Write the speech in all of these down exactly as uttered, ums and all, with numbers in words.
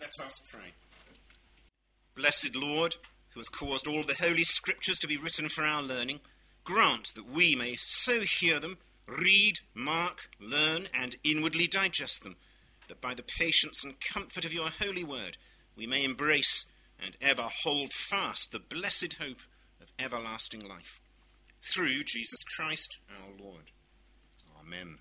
Let us pray. Blessed Lord, who has caused all the holy scriptures to be written for our learning, grant that we may so hear them, read, mark, learn, and inwardly digest them, that by the patience and comfort of your holy word we may embrace and ever hold fast the blessed hope of everlasting life. Through Jesus Christ our Lord. Amen.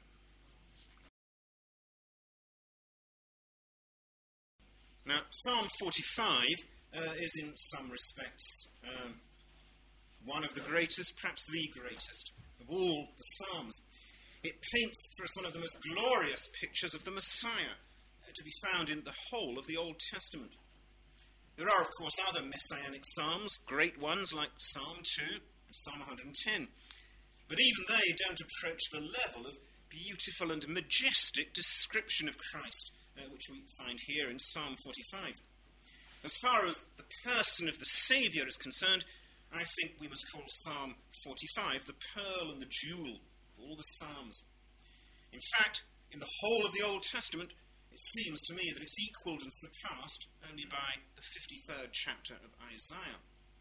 Now, Psalm forty-five uh, is in some respects um, one of the greatest, perhaps the greatest, of all the Psalms. It paints for us one of the most glorious pictures of the Messiah uh, to be found in the whole of the Old Testament. There are, of course, other messianic psalms, great ones like Psalm two and Psalm one hundred ten, but even they don't approach the level of beautiful and majestic description of Christ, uh, which we find here in Psalm forty-five. As far as the person of the Saviour is concerned, I think we must call Psalm forty-five the pearl and the jewel of all the Psalms. In fact, in the whole of the Old Testament, it seems to me that it's equalled and surpassed only by the fifty-third chapter of Isaiah.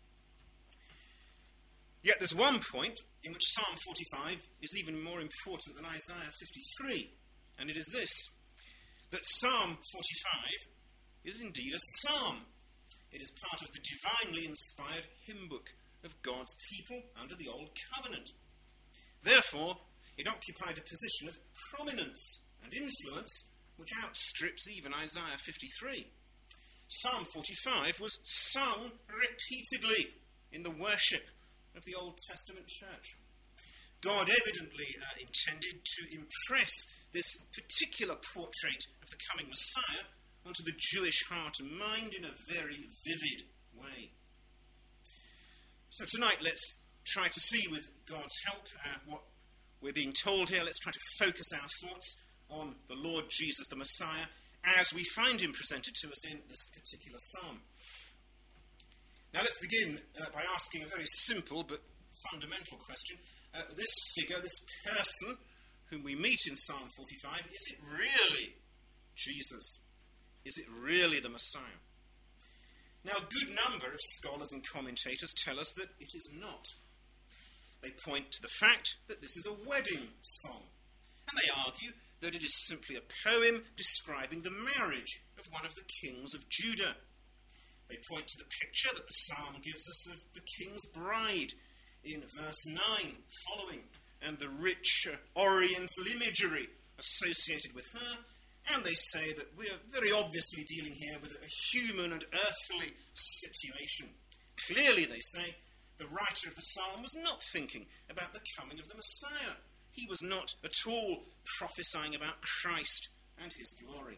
Yet there's one point in which Psalm forty-five is even more important than Isaiah fifty-three, and it is this, that Psalm forty-five is indeed a psalm. It is part of the divinely inspired hymn book of God's people under the Old Covenant. Therefore, it occupied a position of prominence and influence which outstrips even Isaiah fifty-three. Psalm forty-five was sung repeatedly in the worship of the Old Testament church. God evidently uh, intended to impress this particular portrait of the coming Messiah onto the Jewish heart and mind in a very vivid way. So tonight let's try to see with God's help uh, what we're being told here. Let's try to focus our thoughts on the Lord Jesus, the Messiah, as we find him presented to us in this particular psalm. Now let's begin uh, by asking a very simple but fundamental question. Uh, this figure, this person whom we meet in Psalm forty-five, is it really Jesus? Is it really the Messiah? Now a good number of scholars and commentators tell us that it is not. They point to the fact that this is a wedding song, and they argue that it is simply a poem describing the marriage of one of the kings of Judah. They point to the picture that the psalm gives us of the king's bride in verse nine following, and the rich uh, oriental imagery associated with her, and they say that we are very obviously dealing here with a human and earthly situation. Clearly, they say, the writer of the psalm was not thinking about the coming of the Messiah. He was not at all prophesying about Christ and his glory.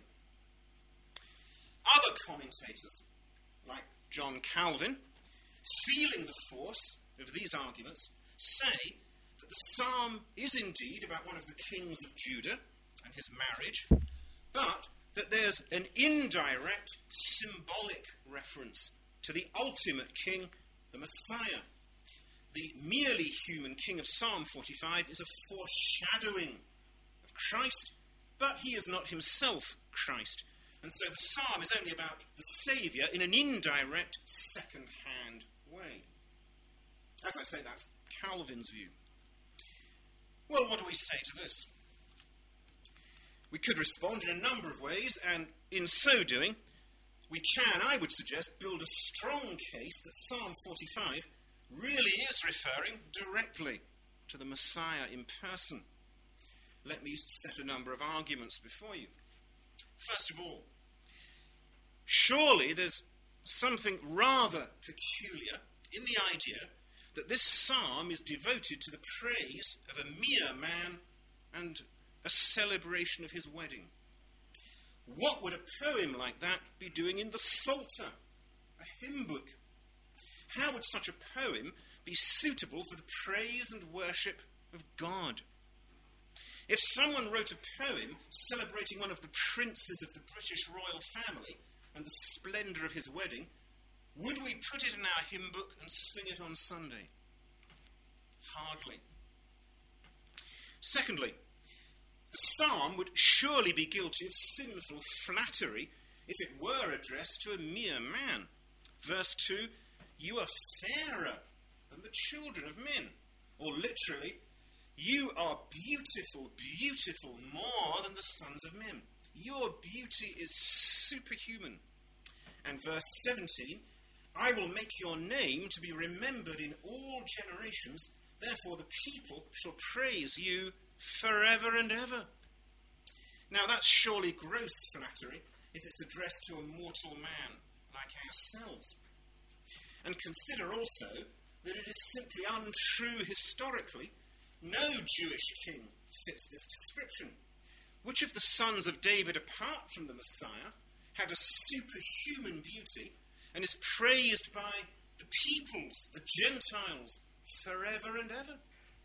Other commentators, like John Calvin, feeling the force of these arguments, say that the psalm is indeed about one of the kings of Judah and his marriage, but that there's an indirect, symbolic reference to the ultimate king, the Messiah. The merely human king of Psalm forty-five is a foreshadowing of Christ, but he is not himself Christ. And so the psalm is only about the Saviour in an indirect, second-hand way. As I say, that's Calvin's view. Well, what do we say to this? We could respond in a number of ways, and in so doing, we can, I would suggest, build a strong case that Psalm forty-five really is referring directly to the Messiah in person. Let me set a number of arguments before you. First of all, surely there's something rather peculiar in the idea that this psalm is devoted to the praise of a mere man and a celebration of his wedding. What would a poem like that be doing in the Psalter, a hymn book? How would such a poem be suitable for the praise and worship of God? If someone wrote a poem celebrating one of the princes of the British royal family and the splendour of his wedding, would we put it in our hymn book and sing it on Sunday? Hardly. Secondly, the psalm would surely be guilty of sinful flattery if it were addressed to a mere man. Verse two, you are fairer than the children of men. Or literally, you are beautiful, beautiful more than the sons of men. Your beauty is superhuman. And verse seventeen, I will make your name to be remembered in all generations. Therefore the people shall praise you forever and ever. Now that's surely gross flattery if it's addressed to a mortal man like ourselves. And consider also that it is simply untrue historically. No Jewish king fits this description. Which of the sons of David, apart from the Messiah, had a superhuman beauty and is praised by the peoples, the Gentiles, forever and ever?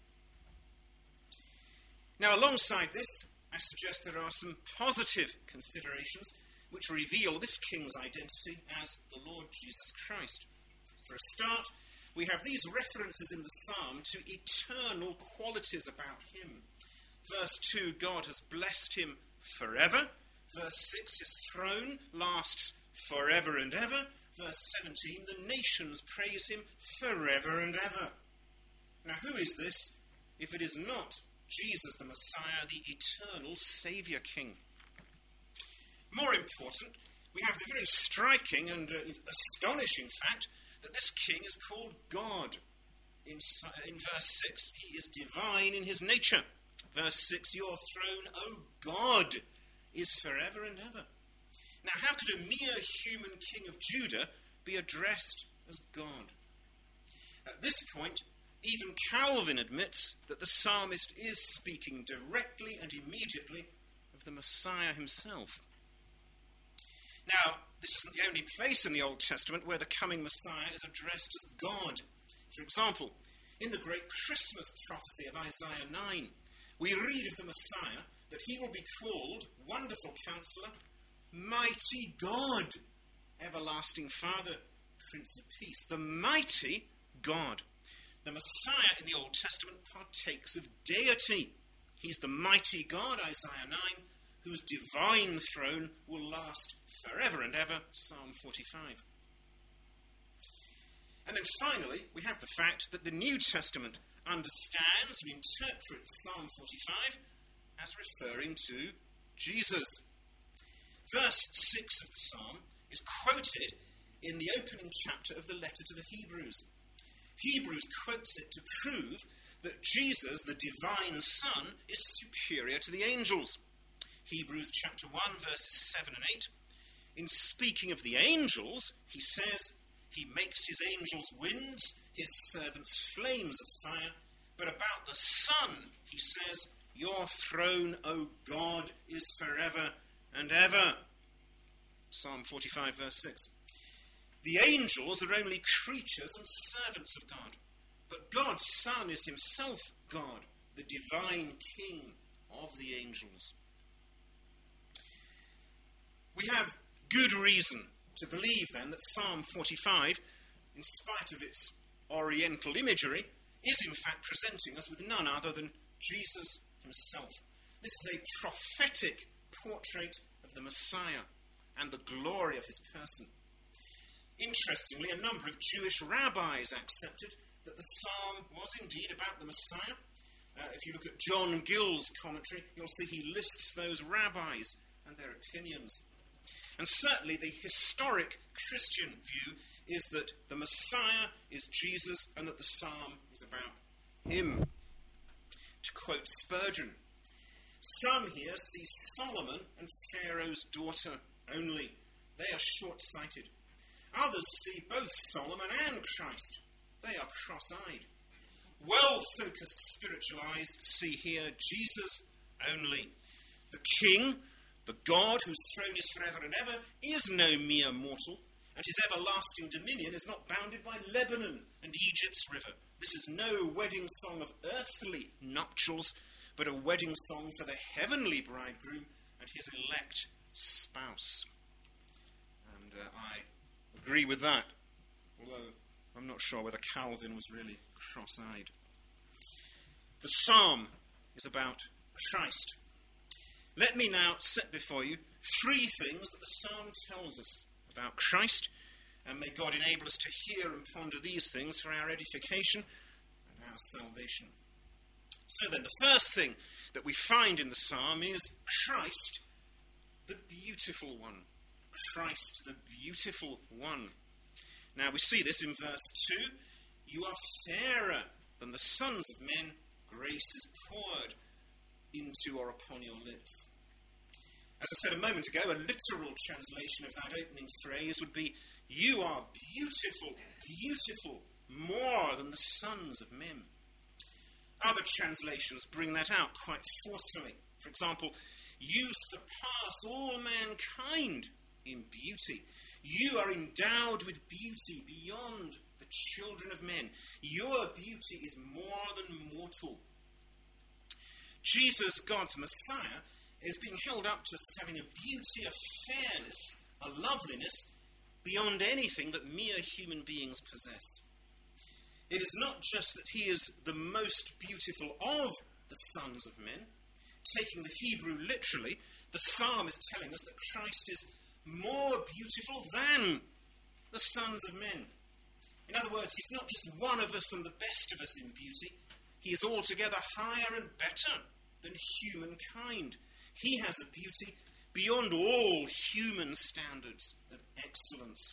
Now, alongside this, I suggest there are some positive considerations which reveal this king's identity as the Lord Jesus Christ. For a start, we have these references in the psalm to eternal qualities about him. Verse two, God has blessed him forever. Verse six, his throne lasts forever and ever. Verse seventeen, the nations praise him forever and ever. Now, who is this if it is not Jesus the Messiah, the eternal Saviour King? More important, we have the very striking and uh, astonishing fact that this king is called God. In, in verse six, he is divine in his nature. Verse six, your throne, O God, is forever and ever. Now, how could a mere human king of Judah be addressed as God? At this point, even Calvin admits that the psalmist is speaking directly and immediately of the Messiah himself. Now, this isn't the only place in the Old Testament where the coming Messiah is addressed as God. For example, in the great Christmas prophecy of Isaiah nine, we read of the Messiah that he will be called Wonderful Counselor, Mighty God, Everlasting Father, Prince of Peace. The mighty God. The Messiah in the Old Testament partakes of deity. He's the mighty God, Isaiah nine, whose divine throne will last forever and ever, Psalm forty-five. And then finally, we have the fact that the New Testament understands and interprets Psalm forty-five as referring to Jesus. Verse six of the psalm is quoted in the opening chapter of the letter to the Hebrews. Hebrews quotes it to prove that Jesus, the divine Son, is superior to the angels. Hebrews chapter one, verses seven and eight. In speaking of the angels, he says, he makes his angels winds, his servants flames of fire. But about the Son, he says, your throne, O God, is forever and ever. Psalm forty-five, verse six. The angels are only creatures and servants of God. But God's Son is himself God, the divine King of the angels. We have good reason to believe, then, that Psalm forty-five, in spite of its oriental imagery, is in fact presenting us with none other than Jesus himself. This is a prophetic portrait of the Messiah and the glory of his person. Interestingly, a number of Jewish rabbis accepted that the psalm was indeed about the Messiah. Uh, if you look at John Gill's commentary, you'll see he lists those rabbis and their opinions. And certainly the historic Christian view is that the Messiah is Jesus and that the psalm is about him. To quote Spurgeon, some here see Solomon and Pharaoh's daughter only. They are short-sighted. Others see both Solomon and Christ. They are cross-eyed. Well-focused spiritual eyes see here Jesus only. The King, the God whose throne is forever and ever, is no mere mortal, and his everlasting dominion is not bounded by Lebanon and Egypt's river. This is no wedding song of earthly nuptials, but a wedding song for the heavenly bridegroom and his elect spouse. And uh, I agree with that, although I'm not sure whether Calvin was really cross-eyed. The psalm is about Christ. let me now set before you three things that the psalm tells us about Christ, and may God enable us to hear and ponder these things for our edification and our salvation. So then, the first thing that we find in the psalm is Christ, the beautiful one. Christ, the beautiful one. Now we see this in verse two. You are fairer than the sons of men. Grace is poured into or upon your lips. As I said a moment ago, a literal translation of that opening phrase would be, you are beautiful, beautiful, more than the sons of men. Other translations bring that out quite forcefully. For example, you surpass all mankind in beauty. You are endowed with beauty beyond the children of men. Your beauty is more than mortal. Jesus, God's Messiah, is being held up to as having a beauty, a fairness, a loveliness beyond anything that mere human beings possess. It is not just that he is the most beautiful of the sons of men. Taking the Hebrew literally, the psalm is telling us that Christ is more beautiful than the sons of men. In other words, he's not just one of us and the best of us in beauty. He is altogether higher and better than humankind. He has a beauty beyond all human standards of excellence.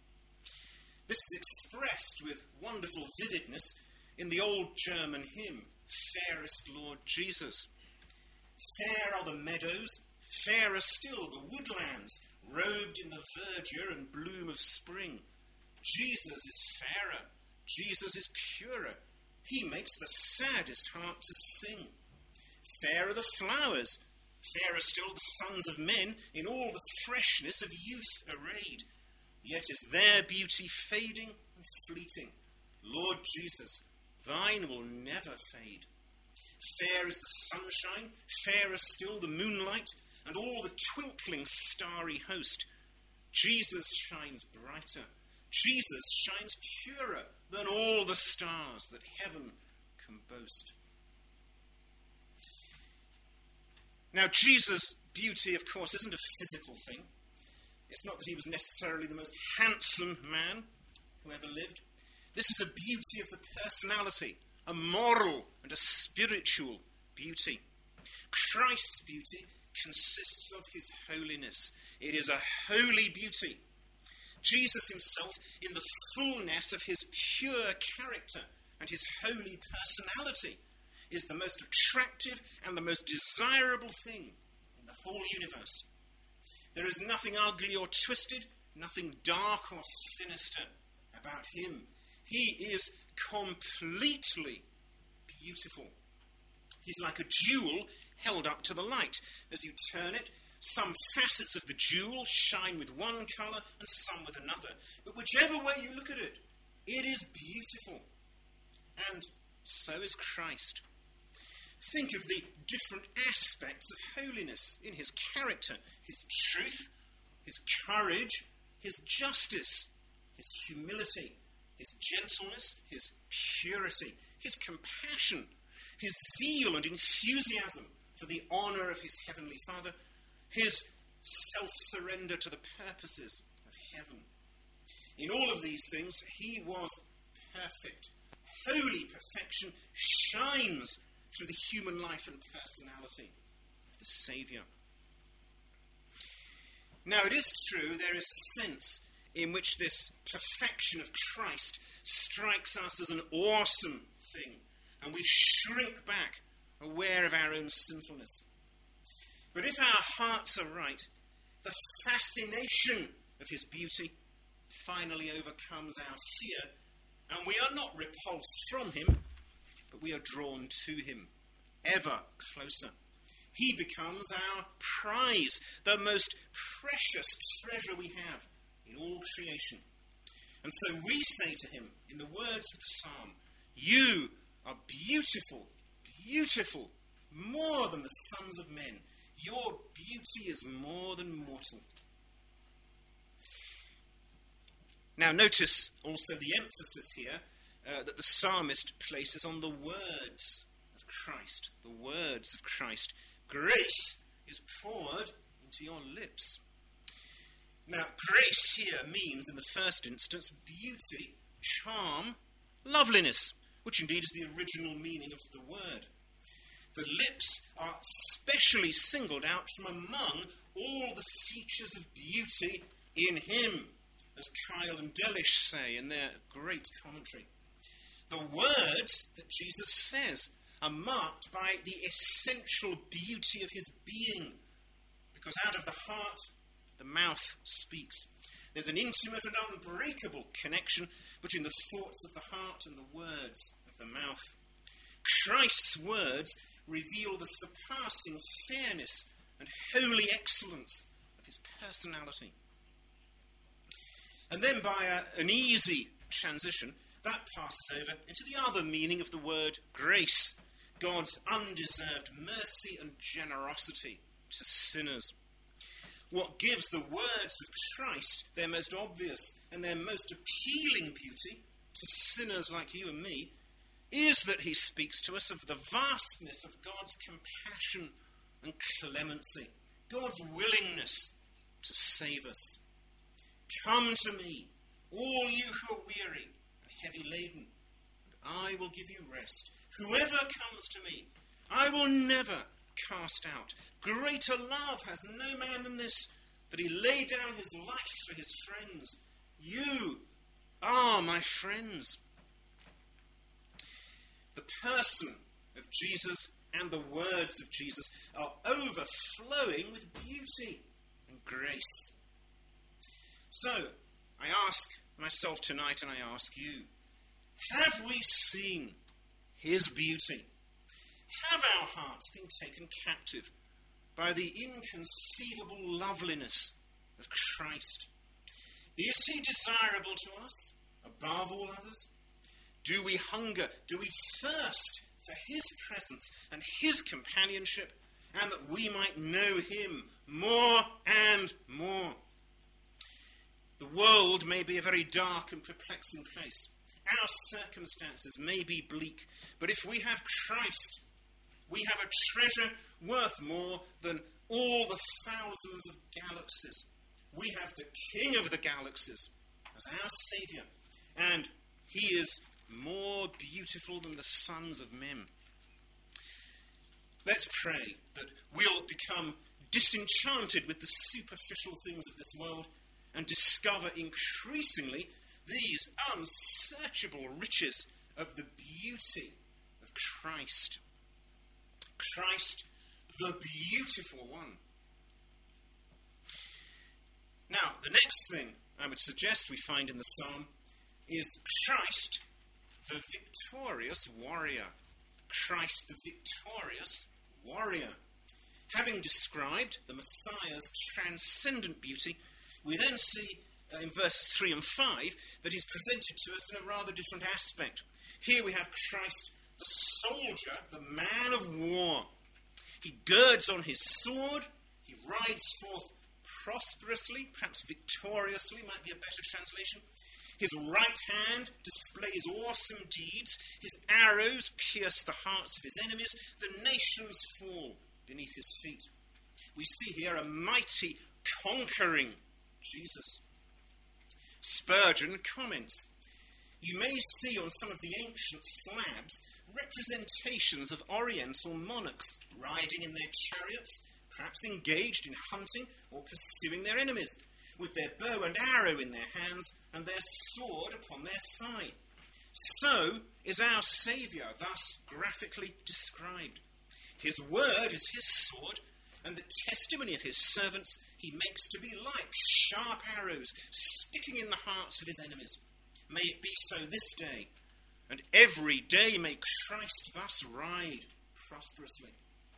This is expressed with wonderful vividness in the old German hymn, Fairest Lord Jesus. Fair are the meadows, fairer still the woodlands, robed in the verdure and bloom of spring. Jesus is fairer, Jesus is purer. He makes the saddest heart to sing. Fair are the flowers, fairer still the sons of men, in all the freshness of youth arrayed. Yet is their beauty fading and fleeting. Lord Jesus, thine will never fade. Fair is the sunshine, fairer still the moonlight, and all the twinkling starry host. Jesus shines brighter, Jesus shines purer than all the stars that heaven can boast. Now, Jesus' beauty, of course, isn't a physical thing. It's not that he was necessarily the most handsome man who ever lived. This is a beauty of the personality, a moral and a spiritual beauty. Christ's beauty consists of his holiness. It is a holy beauty. Jesus himself, in the fullness of his pure character and his holy personality, is the most attractive and the most desirable thing in the whole universe. There is nothing ugly or twisted, nothing dark or sinister about him. He is completely beautiful. He's like a jewel held up to the light. As you turn it, some facets of the jewel shine with one colour and some with another. But whichever way you look at it, it is beautiful. And so is Christ. Think of the different aspects of holiness in his character, his truth, his courage, his justice, his humility, his gentleness, his purity, his compassion, his zeal and enthusiasm for the honour of his heavenly Father, his self-surrender to the purposes of heaven. In all of these things, he was perfect. Holy perfection shines through the human life and personality of the Saviour. Now, it is true there is a sense in which this perfection of Christ strikes us as an awesome thing, and we shrink back, aware of our own sinfulness. But if our hearts are right, the fascination of his beauty finally overcomes our fear, and we are not repulsed from him, but we are drawn to him, ever closer. He becomes our prize, the most precious treasure we have in all creation. And so we say to him, in the words of the psalm, you are beautiful, beautiful, more than the sons of men. Your beauty is more than mortal. Now notice also the emphasis here uh, that the psalmist places on the words of Christ. The words of Christ. Grace is poured into your lips. Now, grace here means, in the first instance, beauty, charm, loveliness, which indeed is the original meaning of the word. The lips are specially singled out from among all the features of beauty in him, as Kyle and Delish say in their great commentary. The words that Jesus says are marked by the essential beauty of his being, because out of the heart, the mouth speaks. There's an intimate and unbreakable connection between the thoughts of the heart and the words of the mouth. Christ's words reveal the surpassing fairness and holy excellence of his personality. And then by a, an easy transition, that passes over into the other meaning of the word grace, God's undeserved mercy and generosity to sinners. What gives the words of Christ their most obvious and their most appealing beauty to sinners like you and me is that he speaks to us of the vastness of God's compassion and clemency, God's willingness to save us. Come to me, all you who are weary and heavy laden, and I will give you rest. Whoever comes to me, I will never cast out. Greater love has no man than this, that he lay down his life for his friends. You are my friends. The person of Jesus and the words of Jesus are overflowing with beauty and grace. So, I ask myself tonight, and I ask you, have we seen his beauty? Have our hearts been taken captive by the inconceivable loveliness of Christ? Is he desirable to us above all others? Do we hunger, do we thirst for his presence and his companionship, and that we might know him more and more? The world may be a very dark and perplexing place. Our circumstances may be bleak, but if we have Christ, we have a treasure worth more than all the thousands of galaxies. We have the King of the galaxies as our Saviour, and he is more beautiful than the sons of men. Let's pray that we'll become disenchanted with the superficial things of this world and discover increasingly these unsearchable riches of the beauty of Christ. Christ, the beautiful one. Now, the next thing I would suggest we find in the psalm is Christ, the victorious warrior. Christ, the victorious warrior. Having described the Messiah's transcendent beauty, we then see uh, in verses three and five that he's presented to us in a rather different aspect. Here we have Christ, the soldier, the man of war. He girds on his sword, he rides forth prosperously, perhaps victoriously might be a better translation. His right hand displays awesome deeds. His arrows pierce the hearts of his enemies. The nations fall beneath his feet. We see here a mighty, conquering Jesus. Spurgeon comments, you may see on some of the ancient slabs representations of oriental monarchs riding in their chariots, perhaps engaged in hunting or pursuing their enemies, with their bow and arrow in their hands and their sword upon their thigh. So is our Saviour thus graphically described. His word is his sword, and the testimony of his servants he makes to be like sharp arrows sticking in the hearts of his enemies. May it be so this day, and every day may Christ thus ride prosperously.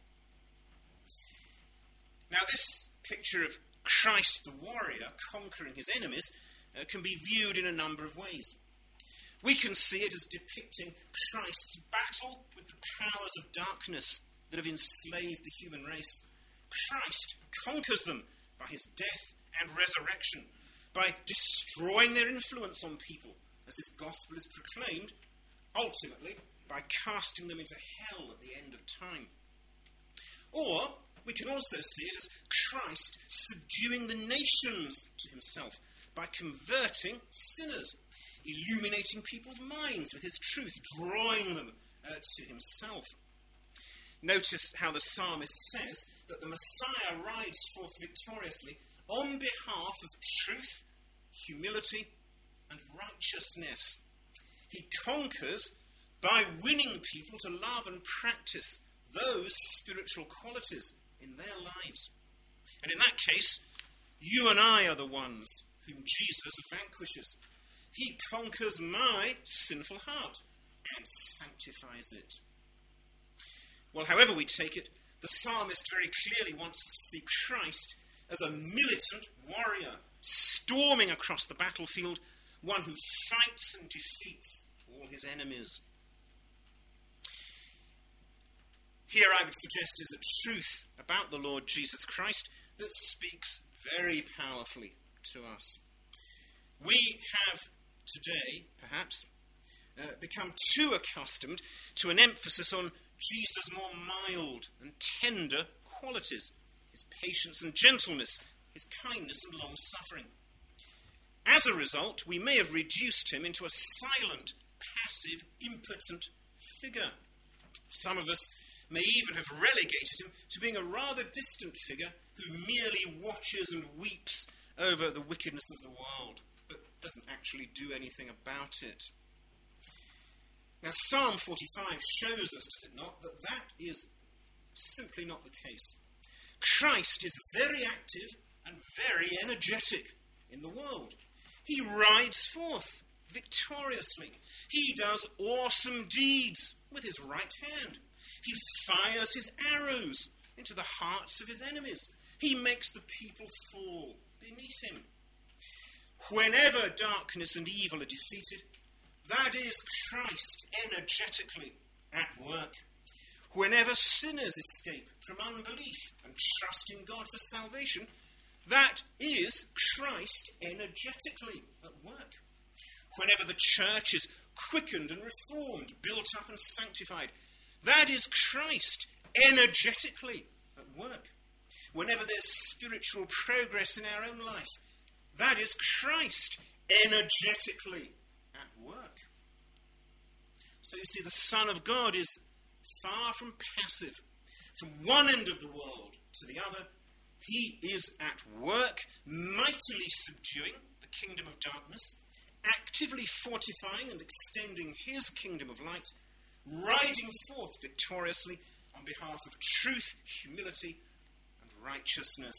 Now this picture of Christ the warrior conquering his enemies uh, can be viewed in a number of ways. We can see it as depicting Christ's battle with the powers of darkness that have enslaved the human race. Christ conquers them by his death and resurrection, by destroying their influence on people as his gospel is proclaimed, ultimately by casting them into hell at the end of time. Or We can also see it as Christ subduing the nations to himself by converting sinners, illuminating people's minds with his truth, drawing them uh, to himself. Notice how the psalmist says that the Messiah rides forth victoriously on behalf of truth, humility, and righteousness. He conquers by winning people to love and practice those spiritual qualities in their lives. And in that case, you and I are the ones whom Jesus vanquishes. He conquers my sinful heart and sanctifies it. Well, however we take it, the psalmist very clearly wants us to see Christ as a militant warrior, storming across the battlefield, one who fights and defeats all his enemies. Here I would suggest is a truth about the Lord Jesus Christ that speaks very powerfully to us. We have today, perhaps, uh, become too accustomed to an emphasis on Jesus' more mild and tender qualities, his patience and gentleness, his kindness and long-suffering. As a result, we may have reduced him into a silent, passive, impotent figure. Some of us may even have relegated him to being a rather distant figure who merely watches and weeps over the wickedness of the world, but doesn't actually do anything about it. Now, Psalm forty-five shows us, does it not, that that is simply not the case. Christ is very active and very energetic in the world. He rides forth victoriously. He does awesome deeds with his right hand. He fires his arrows into the hearts of his enemies. He makes the people fall beneath him. Whenever darkness and evil are defeated, that is Christ energetically at work. Whenever sinners escape from unbelief and trust in God for salvation, that is Christ energetically at work. Whenever the church is quickened and reformed, built up and sanctified, that is Christ energetically at work. Whenever there's spiritual progress in our own life, that is Christ energetically at work. So you see, the Son of God is far from passive. From one end of the world to the other, he is at work, mightily subduing the kingdom of darkness, actively fortifying and extending his kingdom of light, riding forth victoriously on behalf of truth, humility, and righteousness.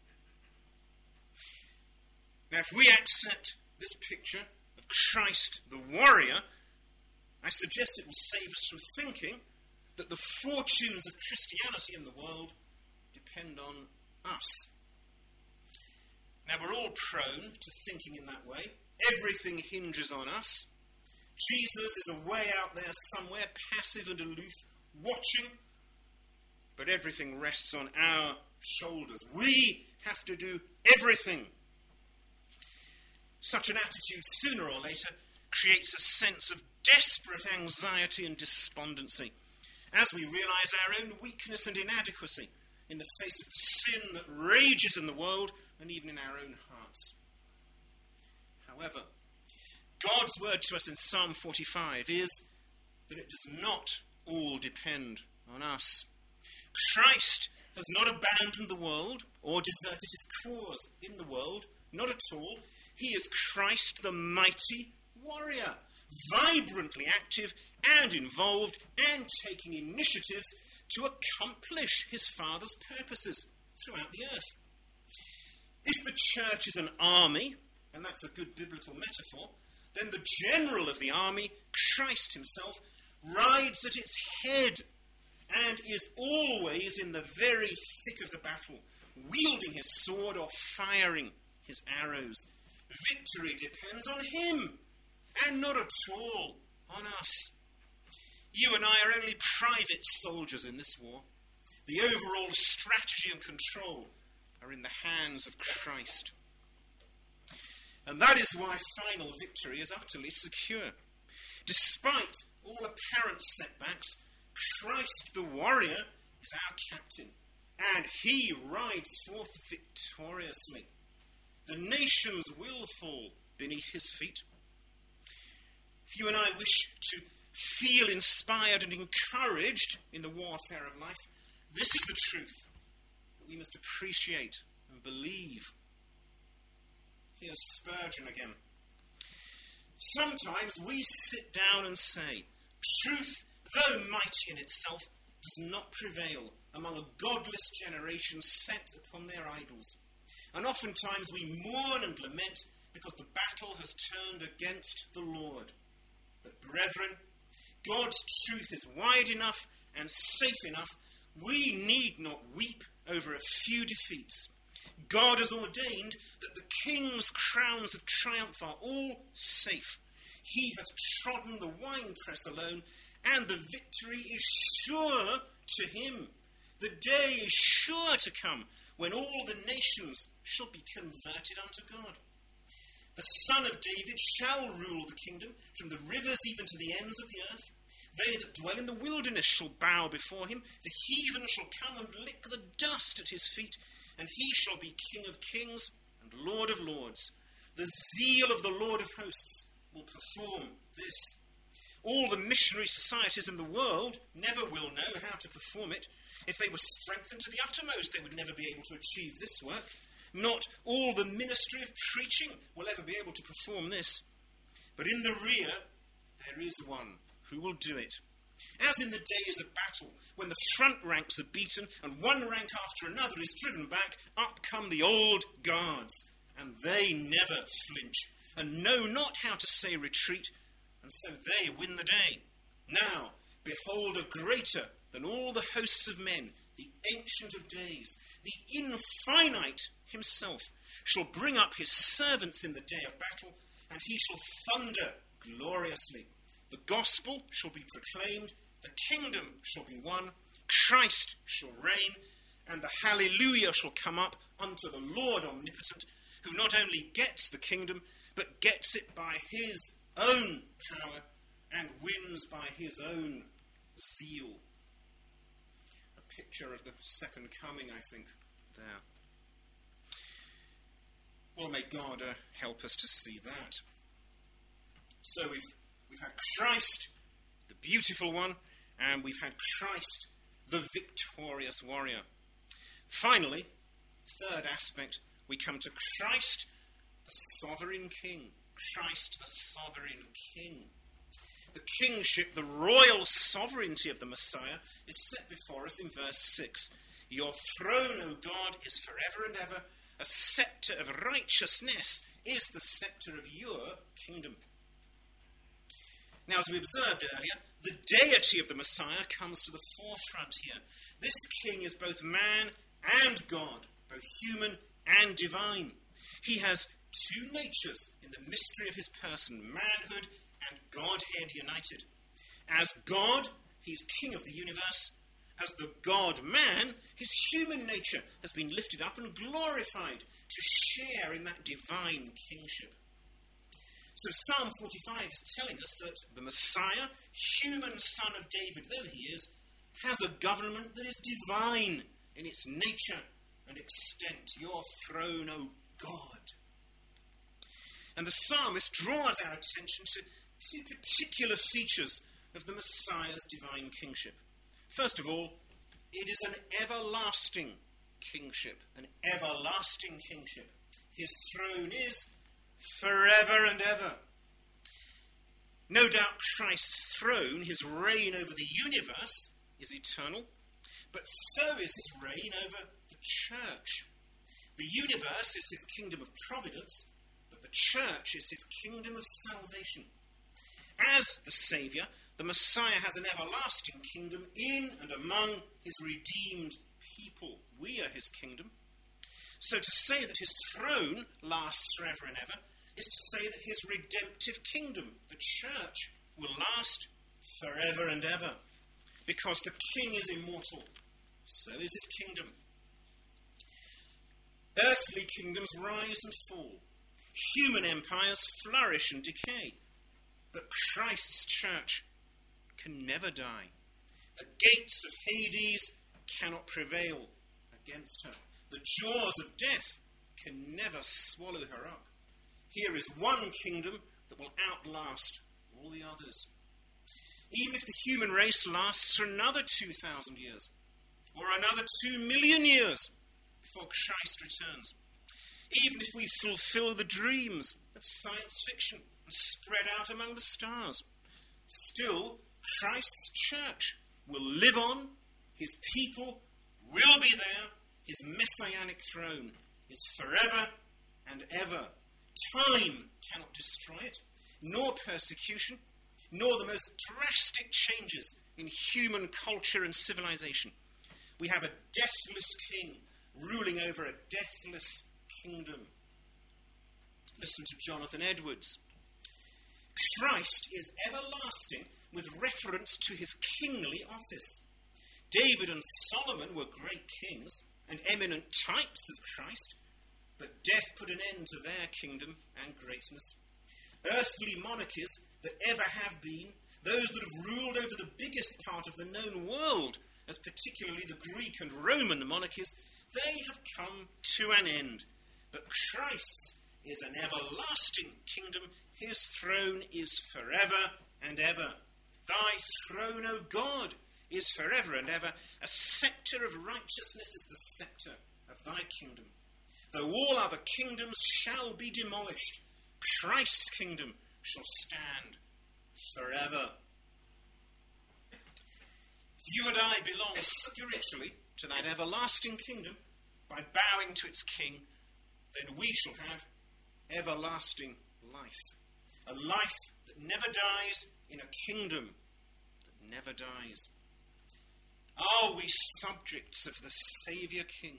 Now, if we accept this picture of Christ the warrior, I suggest it will save us from thinking that the fortunes of Christianity in the world depend on us. Now, we're all prone to thinking in that way. Everything hinges on us. Jesus is away out there somewhere, passive and aloof, watching, but everything rests on our shoulders. We have to do everything. Such an attitude, sooner or later, creates a sense of desperate anxiety and despondency as we realize our own weakness and inadequacy in the face of the sin that rages in the world and even in our own hearts. However, God's word to us in Psalm forty-five is that it does not all depend on us. Christ has not abandoned the world or deserted his cause in the world, not at all. He is Christ the mighty warrior, vibrantly active and involved and taking initiatives to accomplish his Father's purposes throughout the earth. If the church is an army, and that's a good biblical metaphor, then the general of the army, Christ himself, rides at its head and is always in the very thick of the battle, wielding his sword or firing his arrows. Victory depends on him and not at all on us. You and I are only private soldiers in this war. The overall strategy and control are in the hands of Christ. And that is why final victory is utterly secure. Despite all apparent setbacks, Christ the warrior is our captain. and he rides forth victoriously. The nations will fall beneath his feet. If you and I wish to feel inspired and encouraged in the warfare of life, this is the truth that we must appreciate and believe. Here's Spurgeon again. Sometimes we sit down and say, truth, though mighty in itself, does not prevail among a godless generation set upon their idols. And oftentimes we mourn and lament because the battle has turned against the Lord. But brethren, God's truth is wide enough and safe enough. We need not weep over a few defeats. God has ordained that the king's crowns of triumph are all safe. He hath trodden the winepress alone, and the victory is sure to him. The day is sure to come when all the nations shall be converted unto God. The Son of David shall rule the kingdom from the rivers even to the ends of the earth. They that dwell in the wilderness shall bow before him. The heathen shall come and lick the dust at his feet, and he shall be King of kings and Lord of lords. The zeal of the Lord of hosts will perform this. All the missionary societies in the world never will know how to perform it. If they were strengthened to the uttermost, they would never be able to achieve this work. Not all the ministry of preaching will ever be able to perform this. But in the rear, there is one who will do it. As in the days of battle, when the front ranks are beaten and one rank after another is driven back, up come the old guards, and they never flinch, and know not how to say retreat, and so they win the day. Now, behold, a greater than all the hosts of men, the Ancient of Days, the Infinite himself, shall bring up his servants in the day of battle, and he shall thunder gloriously. The gospel shall be proclaimed, the kingdom shall be won, Christ shall reign, and the hallelujah shall come up unto the Lord omnipotent, who not only gets the kingdom, but gets it by his own power and wins by his own zeal. A picture of the second coming, I think, there. Well, may God uh, help us to see that. So we've we've had Christ, the beautiful one, and we've had Christ, the victorious warrior. Finally, third aspect, we come to Christ, the sovereign king. Christ, the sovereign king. The kingship, the royal sovereignty of the Messiah is set before us in verse six. Your throne, O God, is forever and ever. A scepter of righteousness is the scepter of your kingdom. Now, as we observed earlier, the deity of the Messiah comes to the forefront here. This king is both man and God, both human and divine. He has two natures in the mystery of his person, manhood and Godhead united. As God, he's king of the universe. As the God-man, his human nature has been lifted up and glorified to share in that divine kingship. So Psalm forty-five is telling us that the Messiah, human son of David though he is, has a government that is divine in its nature and extent. Your throne, O God. And the psalmist draws our attention to two particular features of the Messiah's divine kingship. First of all, it is an everlasting kingship, an everlasting kingship. His throne is forever and ever. No doubt Christ's throne, his reign over the universe, is eternal, but so is his reign over the church. The universe is his kingdom of providence, but the church is his kingdom of salvation. As the Saviour, the Messiah has an everlasting kingdom in and among his redeemed people. We are his kingdom. So to say that his throne lasts forever and ever is to say that his redemptive kingdom, the church, will last forever and ever. Because the king is immortal, so is his kingdom. Earthly kingdoms rise and fall. Human empires flourish and decay. But Christ's church can never die. The gates of Hades cannot prevail against her. The jaws of death can never swallow her up. Here is one kingdom that will outlast all the others. Even if the human race lasts for another two thousand years, or another two million years before Christ returns, even if we fulfill the dreams of science fiction and spread out among the stars, still Christ's church will live on, his people will be there, his messianic throne is forever and ever. Time cannot destroy it, nor persecution, nor the most drastic changes in human culture and civilization. We have a deathless king ruling over a deathless kingdom. Listen to Jonathan Edwards. Christ is everlasting with reference to his kingly office. David and Solomon were great kings and eminent types of Christ, but death put an end to their kingdom and greatness. Earthly monarchies that ever have been, those that have ruled over the biggest part of the known world, as particularly the Greek and Roman monarchies, they have come to an end. But Christ's is an everlasting kingdom. His throne is forever and ever. Thy throne, O God, is forever and ever. A scepter of righteousness is the scepter of thy kingdom. Though all other kingdoms shall be demolished, Christ's kingdom shall stand forever. If you and I belong spiritually to that everlasting kingdom, by bowing to its king, then we shall have everlasting life. A life that never dies in a kingdom that never dies. Are we subjects of the Saviour King?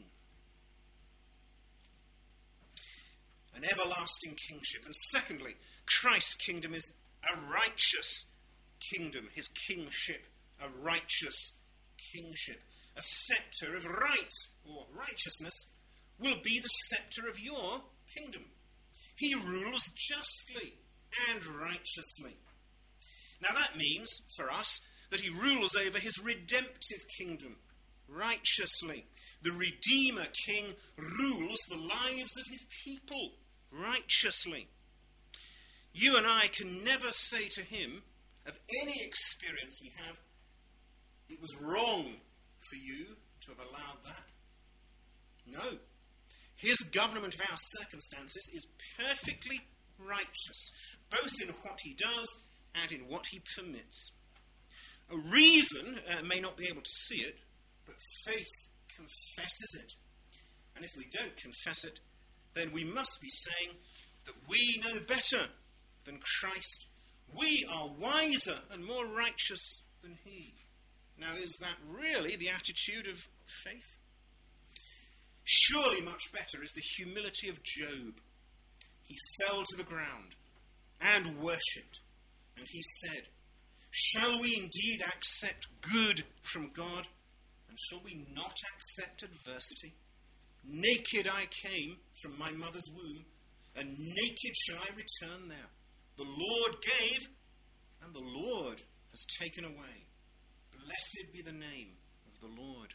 An everlasting kingship. And secondly, Christ's kingdom is a righteous kingdom. His kingship, a righteous kingship. A scepter of right or righteousness will be the scepter of your kingdom. He rules justly and righteously. Now that means, for us, that he rules over his redemptive kingdom righteously. The Redeemer King rules the lives of his people righteously. You and I can never say to him, of any experience we have, it was wrong for you to have allowed that. No. His government of our circumstances is perfectly righteous, both in what he does and in what he permits. A reason uh, may not be able to see it, but faith confesses it. And if we don't confess it, then we must be saying that we know better than Christ. We are wiser and more righteous than he. Now, is that really the attitude of faith? Surely much better is the humility of Job. He fell to the ground and worshipped, and he said, shall we indeed accept good from God, and shall we not accept adversity? Naked I came from my mother's womb, and naked shall I return there. The Lord gave, and the Lord has taken away. Blessed be the name of the Lord.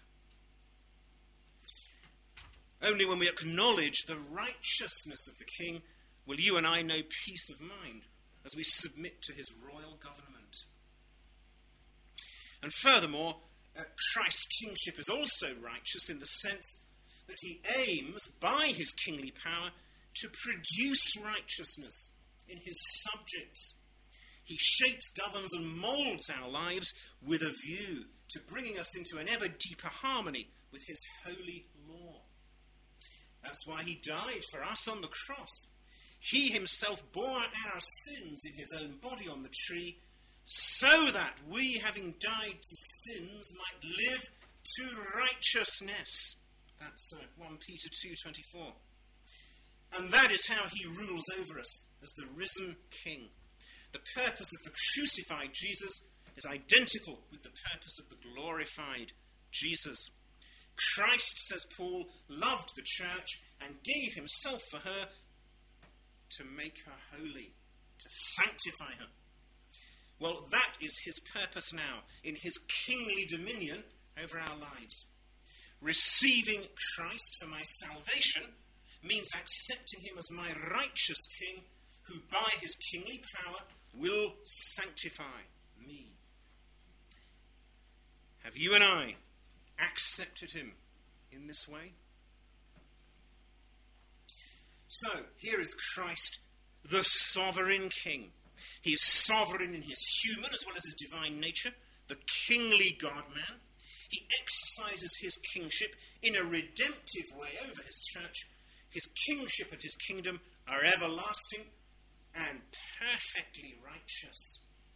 Only when we acknowledge the righteousness of the King will you and I know peace of mind as we submit to his royal government. And furthermore, uh, Christ's kingship is also righteous in the sense that he aims, by his kingly power, to produce righteousness in his subjects. He shapes, governs, and moulds our lives with a view to bringing us into an ever deeper harmony with his holy law. That's why he died for us on the cross. He himself bore our sins in his own body on the tree, so that we, having died to sins, might live to righteousness. That's uh, First Peter two twenty-four. And that is how he rules over us as the risen King. The purpose of the crucified Jesus is identical with the purpose of the glorified Jesus. Christ, says Paul, loved the church and gave himself for her to make her holy, to sanctify her. Well, that is his purpose now in his kingly dominion over our lives. Receiving Christ for my salvation means accepting him as my righteous king, who by his kingly power will sanctify me. Have you and I accepted him in this way? So, here is Christ, the sovereign king. He is sovereign in his human as well as his divine nature, the kingly God-man. He exercises his kingship in a redemptive way over his church. His kingship and his kingdom are everlasting and perfectly righteous.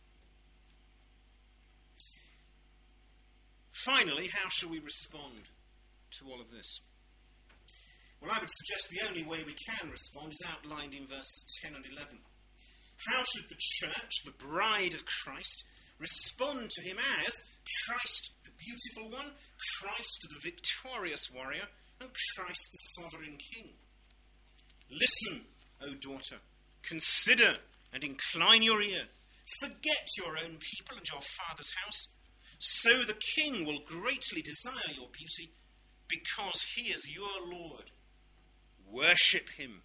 Finally, how shall we respond to all of this? Well, I would suggest the only way we can respond is outlined in verses ten and eleven. How should the church, the bride of Christ, respond to him as Christ the beautiful one, Christ the victorious warrior, and Christ the sovereign king? Listen, O daughter, consider and incline your ear. Forget your own people and your father's house. So the king will greatly desire your beauty, because he is your Lord. Worship him.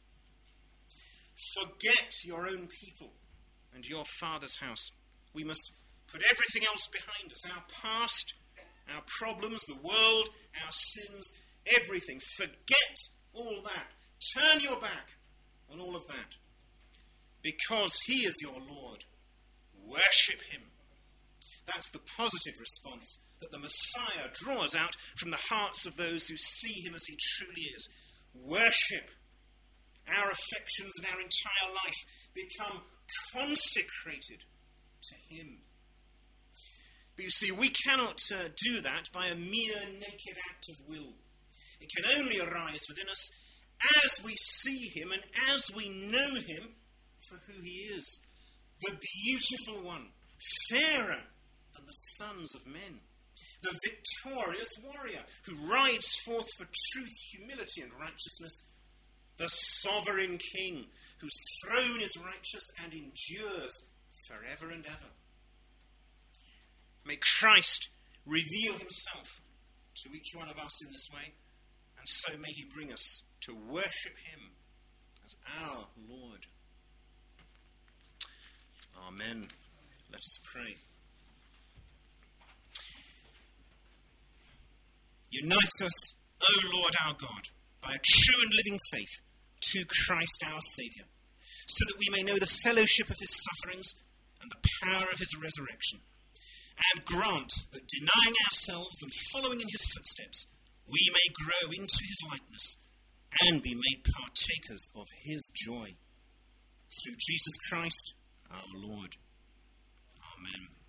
Forget your own people and your father's house. We must put everything else behind us, our past, our problems, the world, our sins, everything. Forget all that. Turn your back on all of that. Because he is your Lord. Worship him. That's the positive response that the Messiah draws out from the hearts of those who see him as he truly is. Worship. Our affections and our entire life become consecrated to him. But you see, we cannot uh, do that by a mere naked act of will. It can only arise within us as we see him and as we know him for who he is. The beautiful one, fairer than the sons of men. The victorious warrior who rides forth for truth, humility, and righteousness. The sovereign king whose throne is righteous and endures forever and ever. May Christ reveal himself to each one of us in this way, and so may he bring us to worship him as our Lord. Amen. Let us pray. Unite us, O Lord our God, by a true and living faith to Christ our Saviour, so that we may know the fellowship of his sufferings and the power of his resurrection, and grant that, denying ourselves and following in his footsteps, we may grow into his likeness and be made partakers of his joy. Through Jesus Christ our Lord. Amen.